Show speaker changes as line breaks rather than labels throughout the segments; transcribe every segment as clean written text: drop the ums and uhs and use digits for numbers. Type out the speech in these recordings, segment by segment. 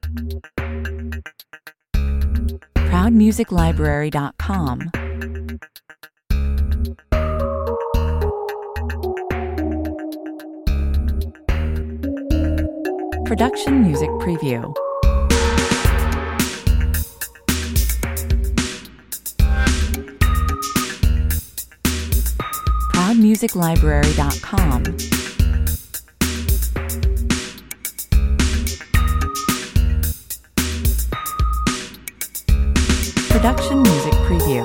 ProudMusicLibrary.com. Production Music Preview. ProudMusicLibrary.com. Production Music Preview.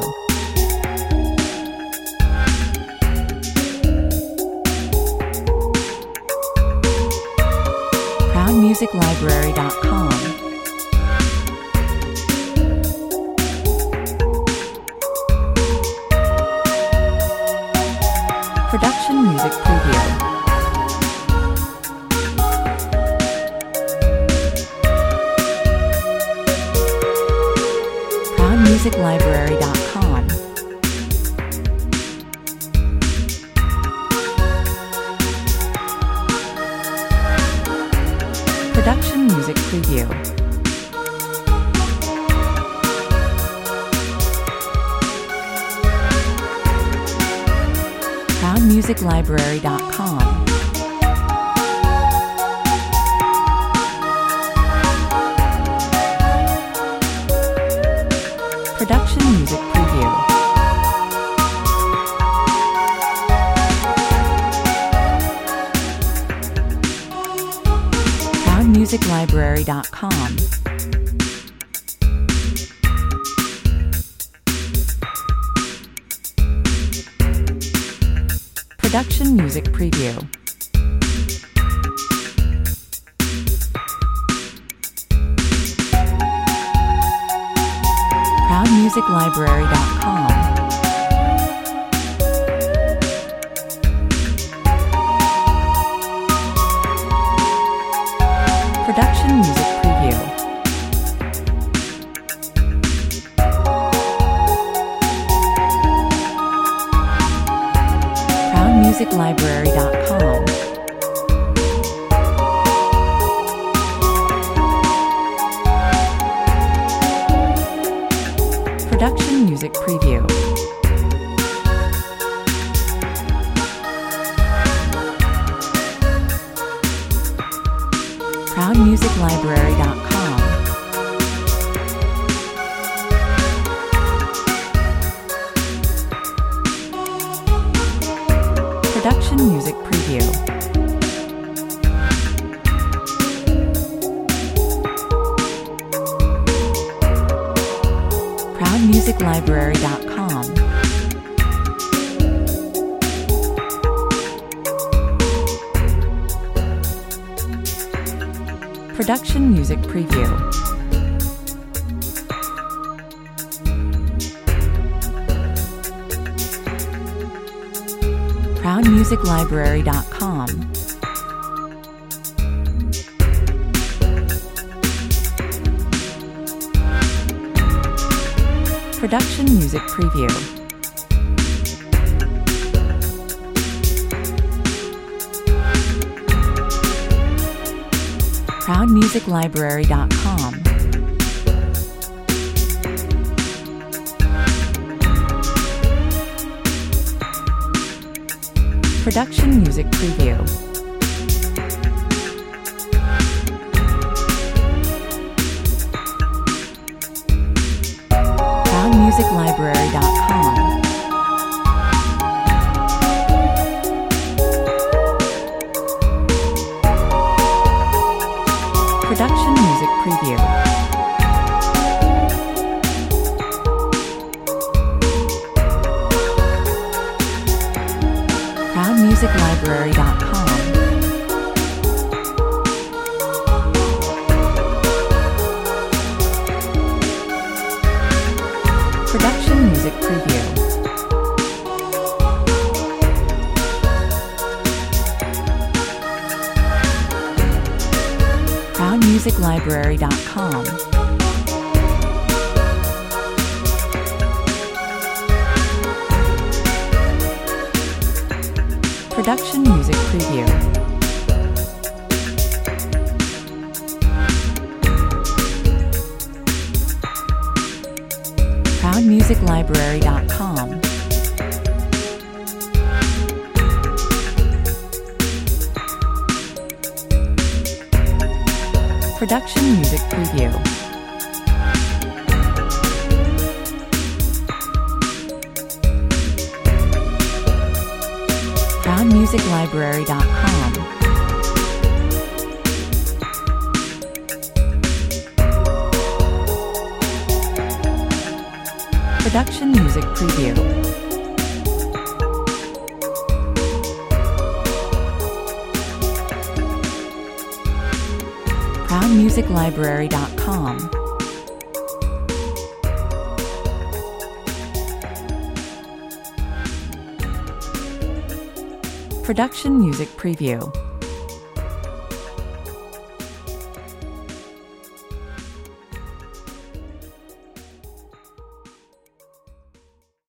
ProudMusicLibrary.com. Production Music Preview. ProudMusicLibrary.com. Production Music Preview. ProudMusicLibrary.com. Production Music Preview. ProudMusicLibrary.com. Production Music Preview. ProudMusicLibrary.com. Production Music Preview. ProudMusicLibrary.com. Production Music Preview. ProudMusicLibrary.com. Production Music Preview. ProudMusicLibrary.com. Production Music Preview. ProudMusicLibrary.com. Production Music Preview. ProudMusicLibrary.com. Production Music Preview. ProudMusicLibrary.com. Production Music Preview. ProudMusicLibrary.com. Production Music Preview. ProudMusicLibrary.com. Production Music Preview. ProudMusicLibrary.com. Production Music Preview. ProudMusicLibrary.com. Production Music Preview. ProudMusicLibrary.com. Production Music Preview.